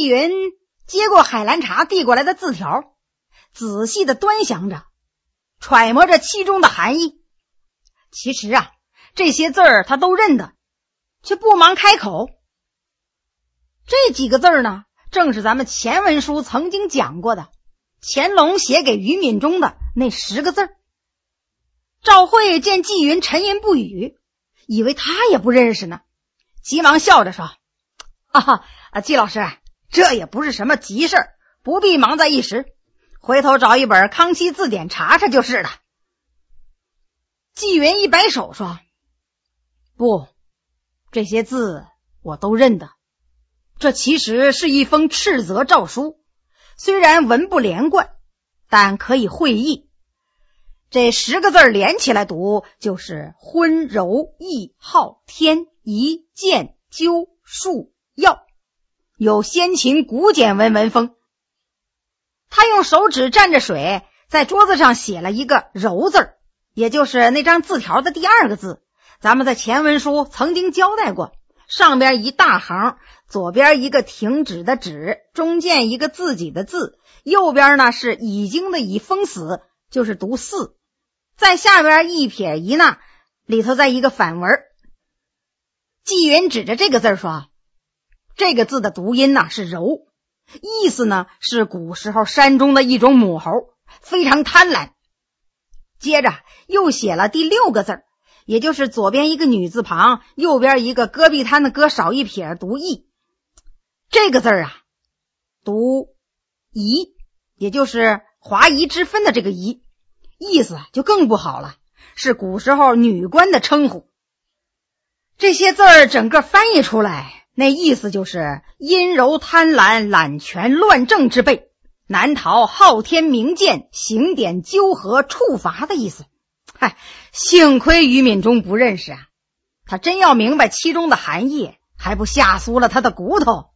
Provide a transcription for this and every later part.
纪云接过海兰察递过来的字条，仔细的端详着，揣摩着其中的含义。其实啊，这些字儿他都认得，却不忙开口。这几个字儿呢，正是咱们前文书曾经讲过的乾隆写给于敏中的那10个字儿。赵慧见纪云沉吟不语，以为他也不认识呢，急忙笑着说：纪老师，这也不是什么急事儿，不必忙在一时，回头找一本康熙字典查查就是了。纪云一摆手说：不，这些字我都认得，这其实是一封斥责诏书，虽然文不连贯，但可以会意。这10个字连起来读，就是昏柔易昊天一剑灸术药，有先秦古简文风。他用手指蘸着水，在桌子上写了一个柔字，也就是那张字条的第2个字。咱们在前文书曾经交代过，上边一大行，左边一个停止的止，中间一个自己的字，右边呢是已经的已封死，就是读四，在下边一撇一捺，里头再一个反文。纪云指着这个字说：这个字的读音呢是柔，意思呢是古时候山中的一种母猴，非常贪婪。接着又写了第6个字，也就是左边一个女字旁，右边一个戈壁滩的戈少一撇，读义。这个字啊读夷，也就是华夷之分的这个夷，意思就更不好了，是古时候女官的称呼。这些字儿整个翻译出来，那意思就是阴柔贪婪揽权乱政之辈，难逃昊天明鉴刑典纠合处罚的意思。幸亏于敏中不认识啊，他真要明白其中的含义，还不吓酥了他的骨头。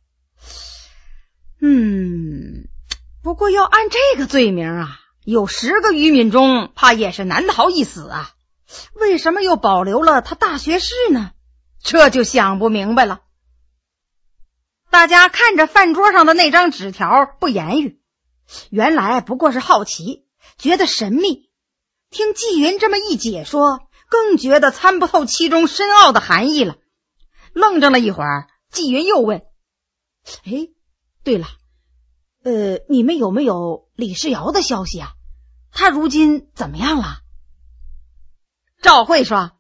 不过要按这个罪名啊，有10个于敏中怕也是难逃一死啊，为什么又保留了他大学士呢？这就想不明白了。大家看着饭桌上的那张纸条不言语，原来不过是好奇，觉得神秘。听纪云这么一解说，更觉得参不透其中深奥的含义了。愣怔了一会儿，纪云又问：对了，你们有没有李世尧的消息啊？他如今怎么样了？赵慧说：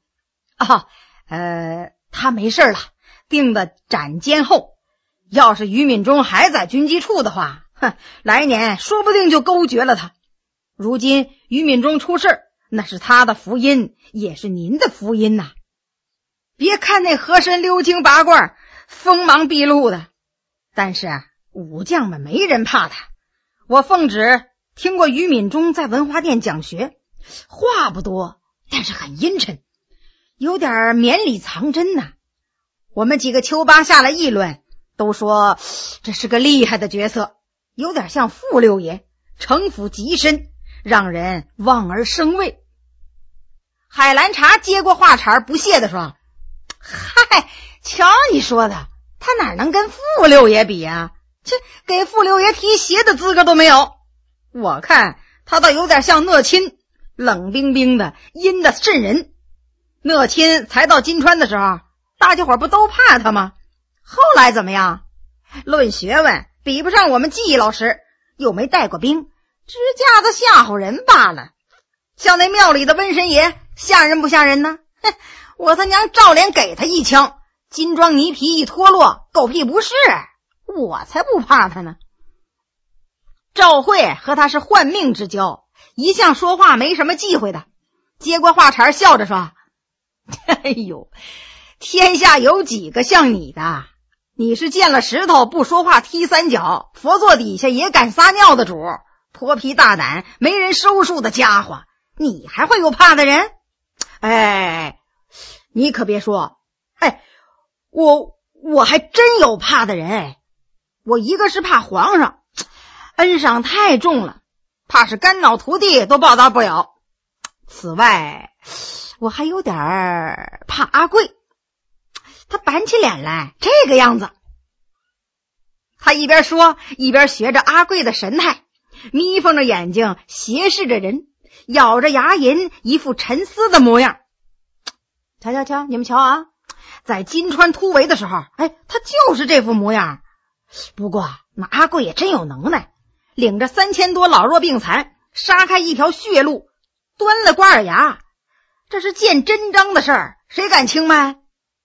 他没事了，定的斩监后。要是于敏中还在军机处的话，来年说不定就勾决了他。如今于敏中出事，那是他的福音，也是您的福音呐。别看那和珅溜经八卦，锋芒毕露的，但是武将们没人怕他。我奉旨听过于敏中在文华殿讲学，话不多，但是很阴沉，有点绵里藏针呐。我们几个丘巴下来议论，都说这是个厉害的角色，有点像傅六爷，城府极深，让人望而生畏。海兰察接过话茬，不屑地说：瞧你说的，他哪能跟傅六爷比啊？这给傅六爷提鞋的资格都没有。我看他倒有点像讷亲，冷冰冰的，阴的瘆人。讷亲才到金川的时候，大家伙不都怕他吗？后来怎么样？论学问比不上我们季老师，又没带过兵，支架子吓唬人罢了。像那庙里的瘟神爷，吓人不吓人呢？我他娘照脸给他一枪，金装泥皮一脱落，狗屁不是，我才不怕他呢。赵慧和他是换命之交，一向说话没什么忌讳的，接过话茬笑着说：天下有几个像你的？你是见了石头不说话踢三脚，佛座底下也敢撒尿的主，泼皮大胆没人收束的家伙，你还会有怕的人？你可别说，我还真有怕的人。我一个是怕皇上，恩赏太重了，怕是肝脑涂地都报答不了。此外，我还有点怕阿贵，他板起脸来这个样子。 他一边说一边学着阿贵的神态，眯缝着眼睛斜视着人，咬着牙龈，一副沉思的模样。瞧瞧瞧，你们瞧啊，在金川突围的时候，他就是这副模样。不过那阿贵也真有能耐，领着3000多老弱病残，杀开一条血路，端了瓜尔牙，这是见真章的事儿，谁敢轻慢？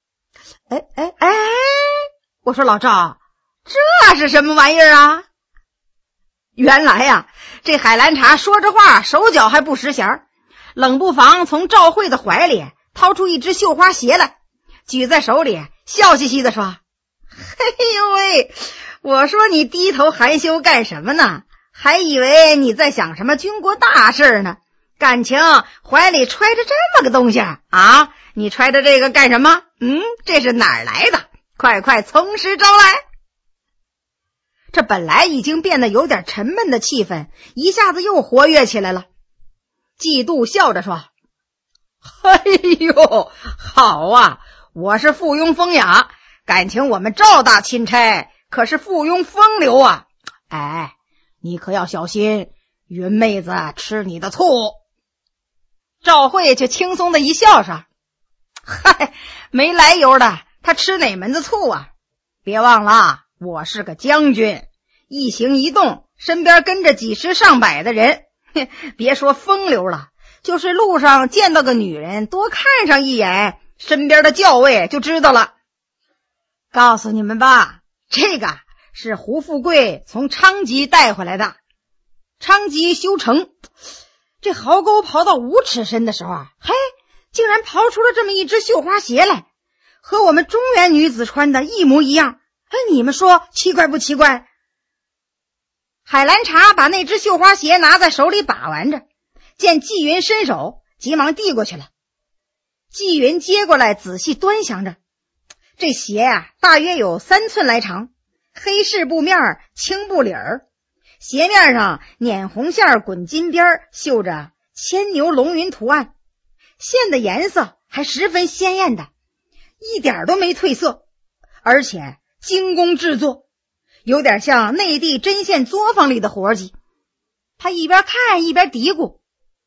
我说老赵，这是什么玩意儿啊？原来呀，这海兰察说着话，手脚还不识弦，冷不防从赵慧的怀里掏出一只绣花鞋来，举在手里，笑嘻嘻地说：嘿呦喂，我说你低头含羞干什么呢？还以为你在想什么军国大事呢，感情怀里揣着这么个东西啊？你揣着这个干什么？这是哪儿来的？快快从实招来。这本来已经变得有点沉闷的气氛，一下子又活跃起来了。季度笑着说：哎呦，好啊，我是附庸风雅，感情我们赵大钦差可是附庸风流啊。你可要小心云妹子吃你的醋。赵慧却轻松的一笑说：嗨，没来由的，他吃哪门子醋啊？别忘了，我是个将军，一行一动身边跟着几十上百的人，别说风流了，就是路上见到个女人，多看上一眼，身边的校尉就知道了。告诉你们吧，这个是胡富贵从昌吉带回来的。昌吉修城，这壕沟刨到5尺深的时候，竟然刨出了这么一只绣花鞋来，和我们中原女子穿的一模一样。你们说奇怪不奇怪？海兰察把那只绣花鞋拿在手里把玩着，见纪云伸手，急忙递过去了。纪云接过来仔细端详着，这鞋大约有3寸来长，黑饰布面，青布领儿，鞋面上捻红线滚金边，绣着牵牛龙云图案，线的颜色还十分鲜艳的，一点都没褪色，而且精工制作，有点像内地针线作坊里的活计。他一边看一边嘀咕：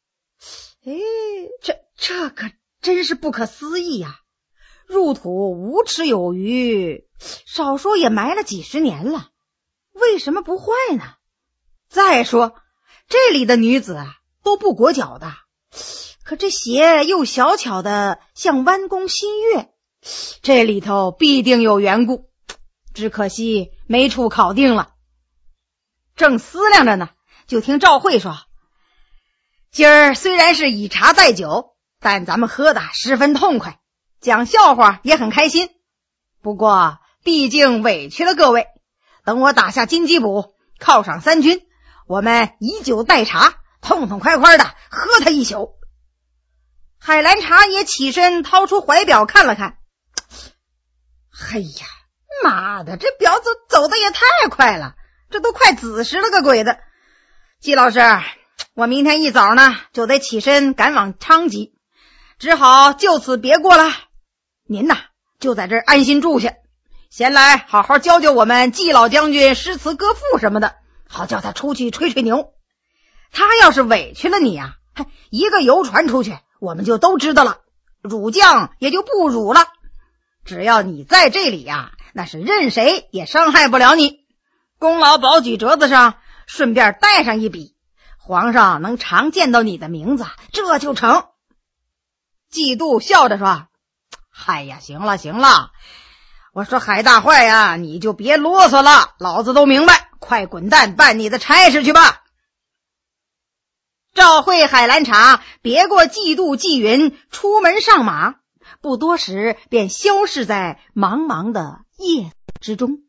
这可真是不可思议呀！入土5尺有余，少说也埋了几十年了，为什么不坏呢？再说这里的女子都不裹脚的，可这鞋又小巧的像弯弓新月，这里头必定有缘故，只可惜没处考定了。正思量着呢，就听赵慧说：今儿虽然是以茶代酒，但咱们喝的十分痛快，讲笑话也很开心，不过毕竟委屈了各位，等我打下金鸡补，犒赏3军，我们以酒代茶，痛痛快快的喝他一宿。海兰察也起身掏出怀表看了看，妈的，这表走的也太快了，这都快子时了个鬼的。季老师，我明天一早呢就得起身赶往昌吉，只好就此别过了。您呐就在这儿安心住下，闲来好好教教我们季老将军诗词歌赋什么的，好叫他出去吹吹牛。他要是委屈了你一个游船出去，我们就都知道了，辱将也就不辱了。只要你在这里那是任谁也伤害不了你。功劳保举折子上顺便带上一笔，皇上能常见到你的名字，这就成。季度笑着说：行了，我说海大坏你就别啰嗦了，老子都明白，快滚蛋办你的差事去吧。赵慧、海兰察别过季度、纪云，出门上马，不多时便消逝在茫茫的夜之中。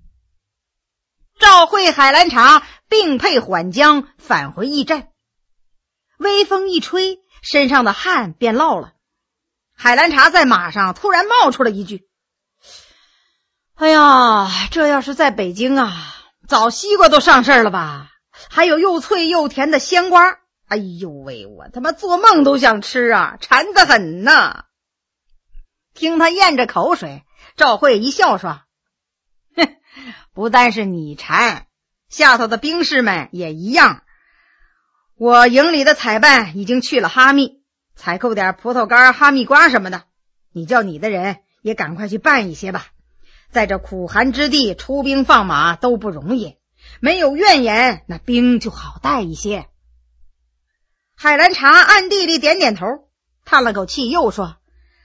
赵慧、海兰察并辔缓缰返回驿站，微风一吹，身上的汗便落了。海兰察在马上突然冒出了一句：这要是在北京早西瓜都上市了吧，还有又脆又甜的鲜瓜，我他妈做梦都想吃馋得很呐。听他咽着口水，赵慧一笑说： 不但是你馋，下头的兵士们也一样。我营里的采办已经去了哈密，采购点葡萄干、哈密瓜什么的，你叫你的人也赶快去办一些吧。在这苦寒之地出兵放马都不容易，没有怨言，那兵就好带一些。海兰察暗地里点点头，叹了口气，又说：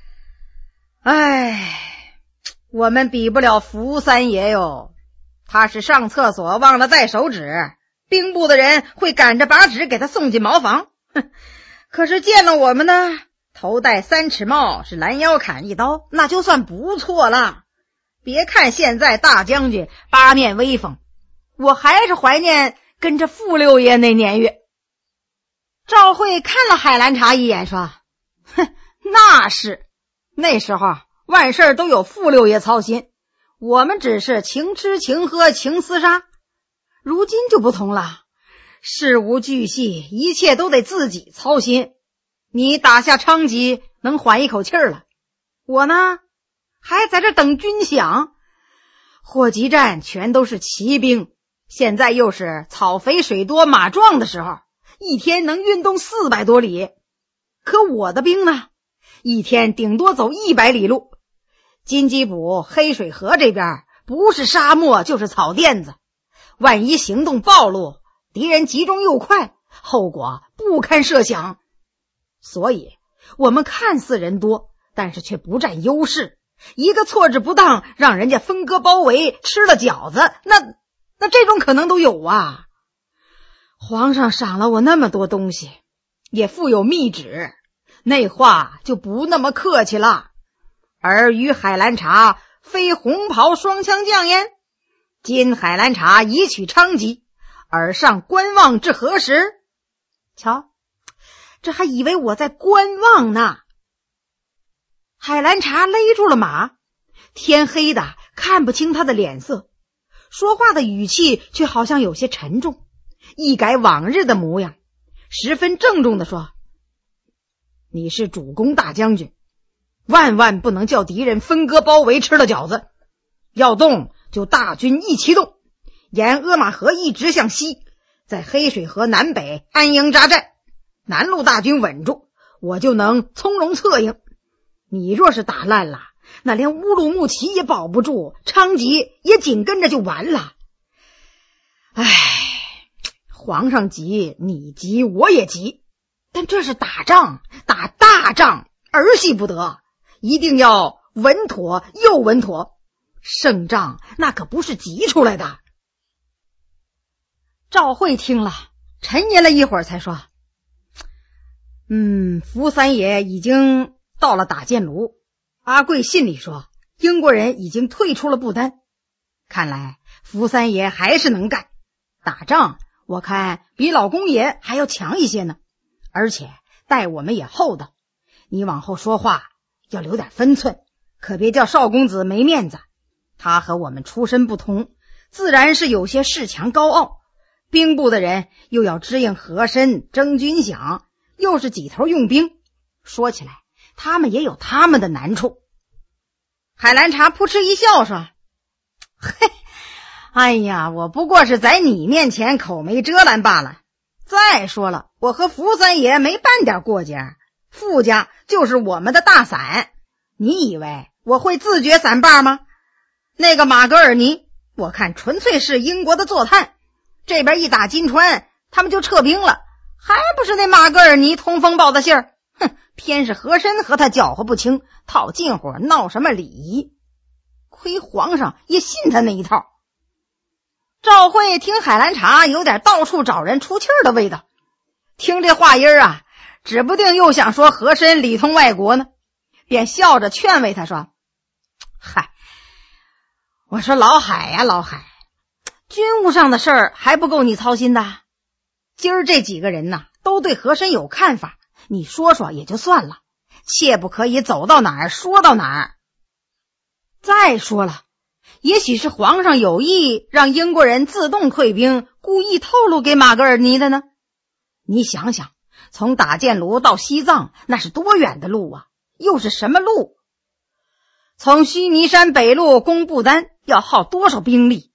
哎，我们比不了福三爷哟，他是上厕所忘了带手纸，兵部的人会赶着把纸给他送进茅房。可是见了我们呢，头戴3尺帽，是拦腰砍一刀，那就算不错了。别看现在大将军八面威风，我还是怀念跟着傅六爷那年月。赵慧看了海兰察一眼，说：哼，那是，那时候万事都有傅六爷操心，我们只是情吃情喝情厮杀。如今就不同了，事无巨细，一切都得自己操心。你打下昌吉能缓一口气了，我呢还在这等军饷。霍集战全都是骑兵，现在又是草肥水多马壮的时候，一天能运动400多里。可我的兵呢，一天顶多走100里路。金鸡堡、黑水河这边不是沙漠就是草甸子，万一行动暴露，敌人集中又快，后果不堪设想。所以我们看似人多，但是却不占优势，一个错置不当，让人家分割包围，吃了饺子，那这种可能都有啊。皇上赏了我那么多东西，也附有密旨，那话就不那么客气了。而与海兰察非红袍双枪将焉，今海兰察已取昌吉，而上观望至何时？瞧，这还以为我在观望呢。海兰察勒住了马，天黑的看不清他的脸色，说话的语气却好像有些沉重，一改往日的模样，十分郑重地说：你是主公大将军，万万不能叫敌人分割包围吃了饺子，要动就大军一起动，沿阿玛河一直向西，在黑水河南北安营扎寨，南路大军稳住，我就能从容策应。你若是打烂了，那连乌鲁木齐也保不住，昌吉也紧跟着就完了。唉，皇上急，你急，我也急，但这是打仗，打大仗，儿戏不得，一定要稳妥又稳妥，胜仗那可不是急出来的。赵慧听了，沉吟了一会儿才说：福三爷已经到了打箭炉，阿贵信里说英国人已经退出了不丹，看来福三爷还是能干，打仗我看比老公爷还要强一些呢，而且待我们也厚道，你往后说话要留点分寸，可别叫少公子没面子，他和我们出身不同，自然是有些恃强高傲，兵部的人又要支应和珅征军饷，又是几头用兵，说起来他们也有他们的难处。海兰察扑哧一笑说：嘿，哎呀，我不过是在你面前口没遮拦罢了。再说了，我和福三爷没半点过节，傅家就是我们的大伞，你以为我会自掘伞把吗？那个马格尔尼，我看纯粹是英国的坐探，这边一打金川，他们就撤兵了，还不是那马格尔尼通风报的信儿？哼，偏是和珅和他搅和不清，套近乎，闹什么礼仪，亏皇上也信他那一套。赵慧听海兰察有点到处找人出气儿的味道，听这话音啊，指不定又想说和珅里通外国呢，便笑着劝慰他说：嗨，我说老海呀，老海，军务上的事儿还不够你操心的，今儿这几个人呐，都对和珅有看法，你说说也就算了，切不可以走到哪儿说到哪儿。再说了，也许是皇上有意让英国人自动退兵，故意透露给马格尔尼的呢。你想想，从打箭炉到西藏那是多远的路啊，又是什么路？从须弥山北路攻不丹要耗多少兵力，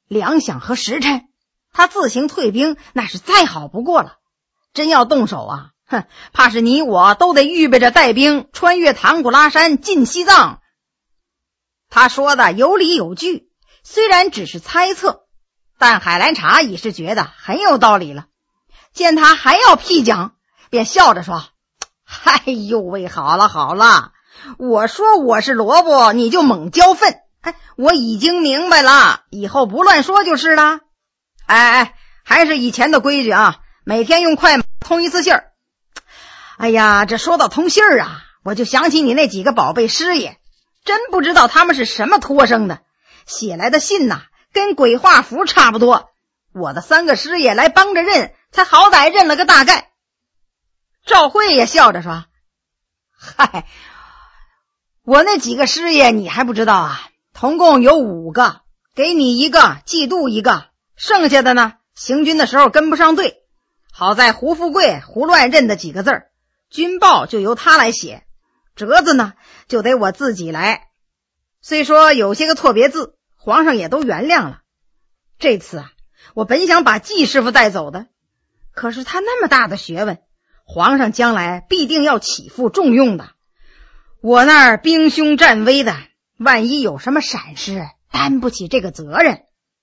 粮饷和时辰，他自行退兵那是再好不过了。真要动手啊，怕是你我都得预备着带兵穿越唐古拉山进西藏。他说的有理有据，虽然只是猜测，但海兰察已是觉得很有道理了。见他还要屁讲，便笑着说：哎呦喂，好了好了，我说我是萝卜你就猛浇粪，我已经明白了，以后不乱说就是了。还是以前的规矩啊，每天用快马通一次信儿。哎呀，这说到通信儿啊，我就想起你那几个宝贝师爷，真不知道他们是什么托生的，写来的信呐，跟鬼画符差不多。我的3个师爷来帮着认，才好歹认了个大概。赵慧也笑着说：嗨，我那几个师爷你还不知道啊，同共有5个，给你1个，季度1个，剩下的呢，行军的时候跟不上队，好在胡富贵胡乱认的几个字儿，军报就由他来写，折子呢就得我自己来。虽说有些个错别字，皇上也都原谅了。这次啊，我本想把季师傅带走的，可是他那么大的学问，皇上将来必定要起复重用的，我那儿兵凶战危的，万一有什么闪失，担不起这个责任。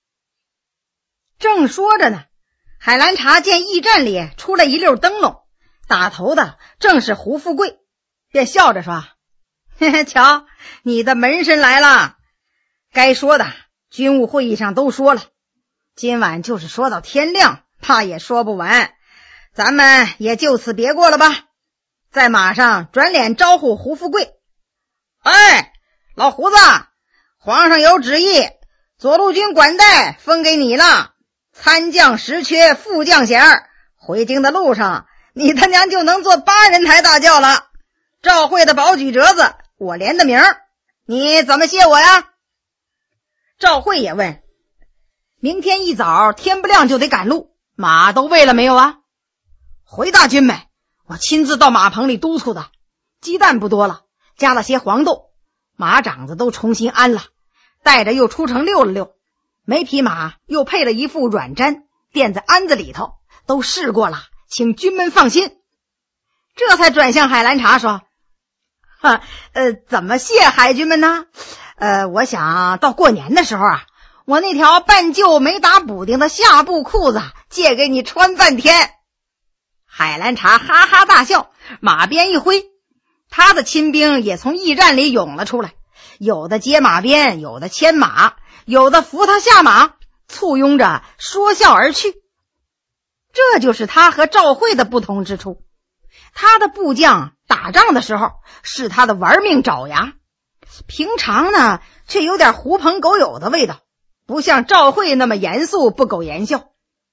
正说着呢，海兰察见驿站里出来一溜灯笼，打头的正是胡富贵，便笑着说：嘿嘿，瞧，你的门神来了。该说的军务会议上都说了，今晚就是说到天亮，怕也说不完，咱们也就此别过了吧。在马上转脸招呼胡富贵：哎，老胡子，皇上有旨意，左路军管带分给你了，参将实缺副将衔，回京的路上你他娘就能坐8人抬大轿了。赵慧的保举折子我连的名，你怎么谢我呀？赵慧也问：明天一早天不亮就得赶路，马都喂了没有啊？回大军没，我亲自到马棚里督促的，鸡蛋不多了，加了些黄豆，马掌子都重新安了，带着又出城溜了溜，每匹马又配了一副软毡垫在鞍子里头，都试过了，请军们放心。这才转向海兰察说：怎么谢海军们呢？我想到过年的时候啊，我那条半旧没打补丁的下布裤子借给你穿半天。海兰察哈哈大笑，马鞭一挥，他的亲兵也从驿站里涌了出来，有的接马鞭，有的牵马，有的扶他下马，簇拥着说笑而去。这就是他和赵慧的不同之处。他的部将打仗的时候是他的玩命爪牙，平常呢却有点狐朋狗友的味道，不像赵慧那么严肃不苟言笑。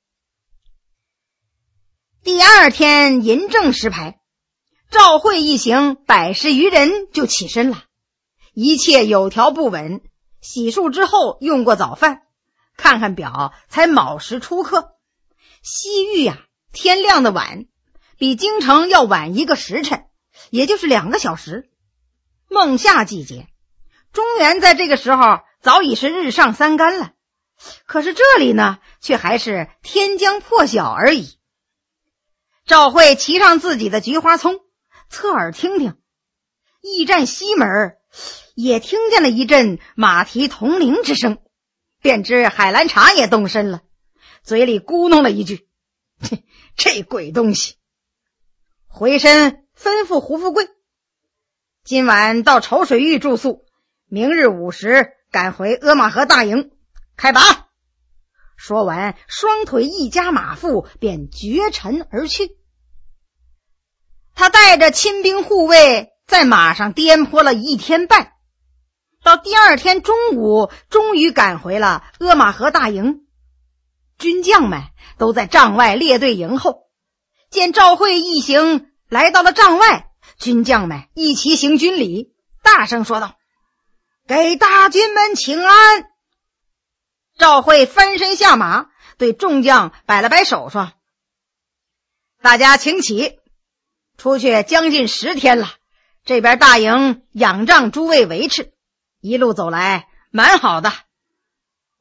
第2天寅正时排，赵慧一行110余人就起身了，一切有条不紊，洗漱之后用过早饭，看看表才卯时出客。西域啊，天亮的晚，比京城要晚1个时辰，也就是2个小时。孟夏季节，中原在这个时候早已是日上三竿了，可是这里呢，却还是天将破晓而已。赵慧骑上自己的菊花葱，侧耳听听，驿站西门也听见了一阵马蹄铜铃之声，便知海兰察也动身了，嘴里咕哝了一句：这鬼东西。回身吩咐胡富贵：今晚到稠水峪住宿，明日午时赶回阿玛河大营，开拔。说完，双腿一夹马腹，便绝尘而去。他带着亲兵护卫在马上颠簸了1天半，到第2天中午终于赶回了阿玛河大营。军将们都在帐外列队迎候，见赵慧一行来到了帐外，军将们一齐行军礼，大声说道：给大军们请安。赵慧翻身下马，对众将摆了摆手说：大家请起，出去将近10天了，这边大营仰仗诸位维持，一路走来蛮好的。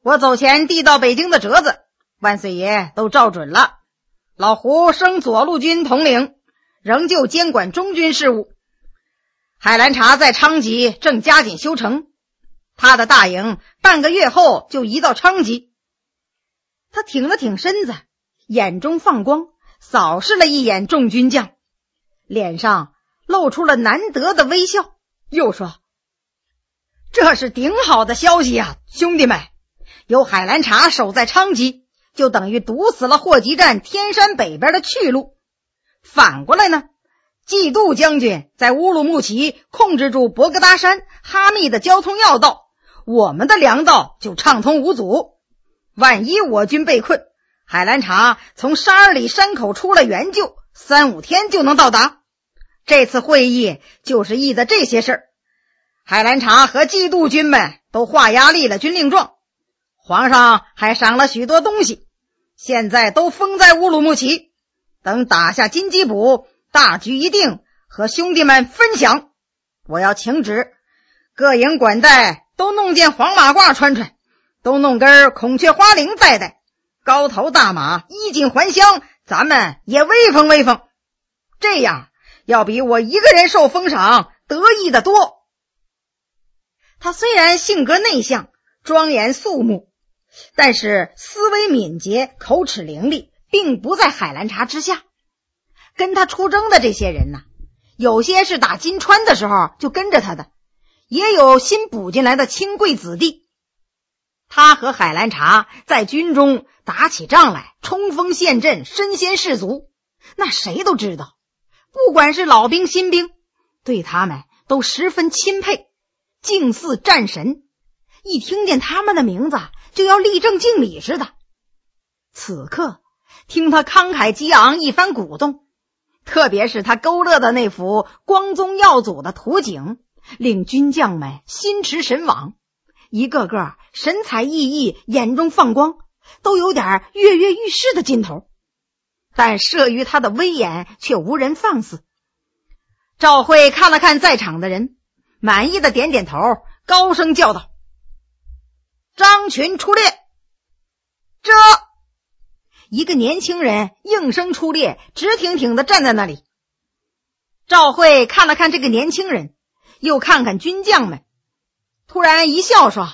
我走前递到北京的折子，万岁爷都照准了。老胡升左路军统领，仍旧监管中军事务。海兰察在昌吉正加紧修成，他的大营半个月后就移到昌吉。他挺了挺身子，眼中放光，扫视了一眼众军将，脸上露出了难得的微笑，又说：这是顶好的消息啊，兄弟们，有海兰察守在昌吉，就等于堵死了霍集站天山北边的去路。反过来呢，季度将军在乌鲁木齐控制住博格达山、哈密的交通要道，我们的粮道就畅通无阻。万一我军被困，海兰察从沙尔里山口出了援救，3-5天就能到达。这次会议就是议的这些事儿。海兰察和季度军们都画押立了军令状，皇上还赏了许多东西，现在都封在乌鲁木齐，等打下金吉卜，大局一定，和兄弟们分享。我要请旨，各营管带都弄件黄马褂穿穿，都弄根孔雀花翎戴戴，高头大马，衣锦还乡，咱们也威风威风。这样要比我一个人受封赏得意的多。他虽然性格内向，庄严肃穆，但是思维敏捷，口齿伶俐，并不在海兰察之下。跟他出征的这些人呢，有些是打金川的时候就跟着他的，也有新补进来的亲贵子弟。他和海兰察在军中打起仗来，冲锋陷阵，身先士卒，那谁都知道，不管是老兵新兵，对他们都十分钦佩，敬似战神，一听见他们的名字就要立正敬礼似的。此刻听他慷慨激昂一番鼓动，特别是他勾勒的那幅光宗耀祖的图景，令军将们心驰神往，一个个神采奕奕，眼中放光，都有点跃跃欲试的劲头。但慑于他的威严，却无人放肆。赵慧看了看在场的人，满意的点点头，高声叫道：张群出列。这一个年轻人应声出列，直挺挺地站在那里。赵慧看了看这个年轻人，又看看军将们，突然一笑说：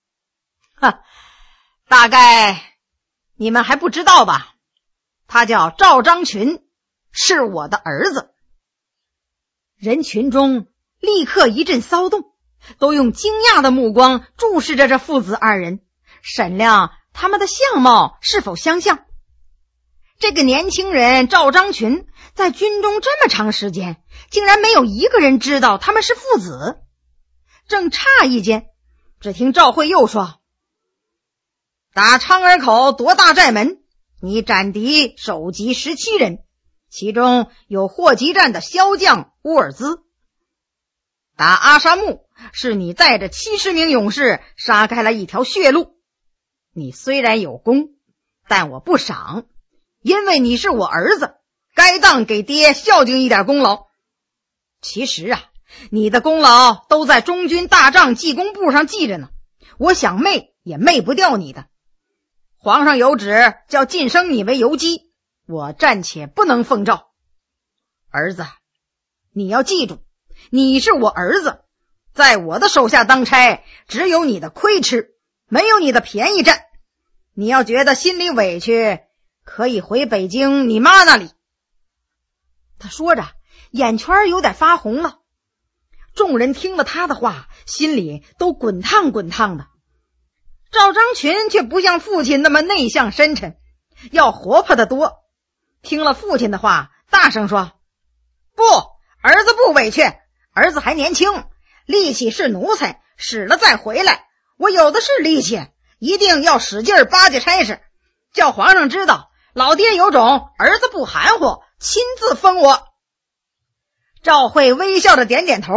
大概你们还不知道吧，他叫赵章群，是我的儿子。人群中立刻一阵骚动，都用惊讶的目光注视着这父子二人，审量他们的相貌是否相像。这个年轻人赵章群在军中这么长时间，竟然没有一个人知道他们是父子。正诧异间，只听赵慧又说：打昌儿口夺大寨门，你斩敌首级17人，其中有霍集站的骁将乌尔兹。打阿沙木，是你带着70名勇士杀开了一条血路。你虽然有功，但我不赏，因为你是我儿子，该当给爹孝敬一点功劳。其实啊，你的功劳都在中军大帐记功簿上记着呢，我想昧也昧不掉你的。皇上有旨叫晋升你为游击，我暂且不能奉诏。儿子，你要记住，你是我儿子，在我的手下当差，只有你的亏吃，没有你的便宜占。你要觉得心里委屈，可以回北京你妈那里。他说着，眼圈有点发红了。众人听了他的话，心里都滚烫滚烫的。赵章群却不像父亲那么内向深沉，要活泼得多。听了父亲的话，大声说：不，儿子不委屈，儿子还年轻，力气是奴才，使了再回来，我有的是力气，一定要使劲巴结差事，叫皇上知道老爹有种，儿子不含糊，亲自封我。赵慧微笑着点点头，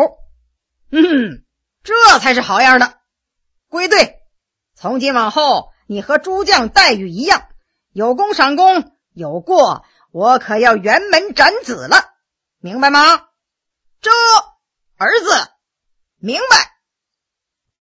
这才是好样的。归队，从今往后你和诸将待遇一样，有功赏功，有过我可要辕门斩子了，明白吗？这儿子明白。